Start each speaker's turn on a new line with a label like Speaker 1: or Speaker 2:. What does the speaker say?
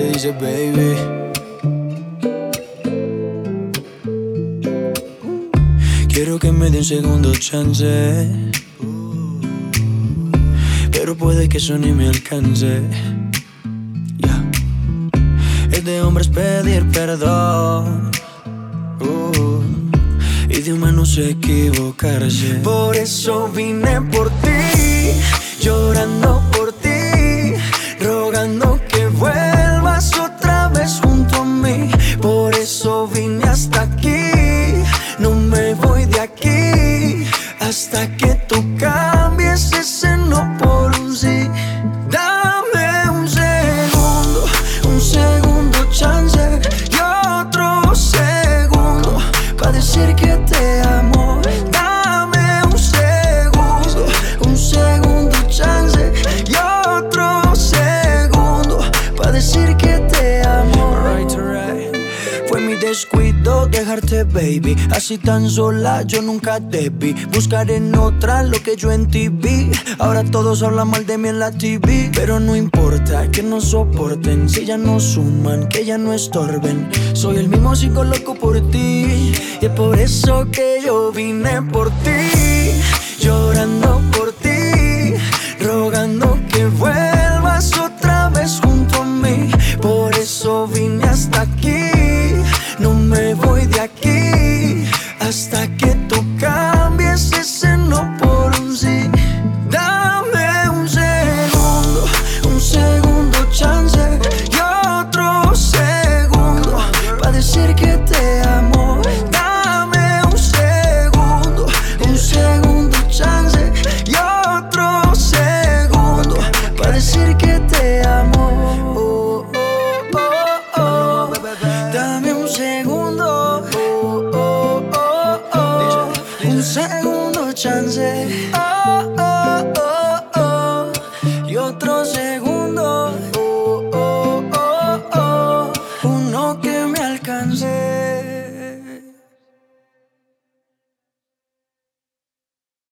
Speaker 1: dice, baby. Quiero que me dé un segundo chance, pero puede que eso ni me alcance. Es de hombres pedir perdón, y de humanos equivocarse. Por eso vine por ti, llorando por ti, rogando que vuelvas otra vez junto a mí. Por eso vine hasta aquí, no me voy de aquí hasta que tú cambies ese no por un sí. Dame un segundo chance y otro segundo para decir que te amo. Dame un segundo chance y otro segundo para decir que te amo. Alright. Fue mi descuido dejarte, baby, así tan sola yo nunca debí buscar en otra lo que yo en ti vi. Ahora todos hablan mal de mí en la TV, pero no importa que no soporten, si ya no suman, que ya no estorben. Soy el mismo sigo loco por ti, y es por eso que yo vine por ti, llorando por ti, rogando que vuelvas otra vez junto a mí. Por eso vine hasta aquí, no me voy de aquí hasta que tú cambies ese no por un sí. Dame un segundo chance y otro segundo para decir que te amo. Dame un segundo chance y otro segundo para decir que te amo. Dame un segundo, un segundo chance, y otro segundo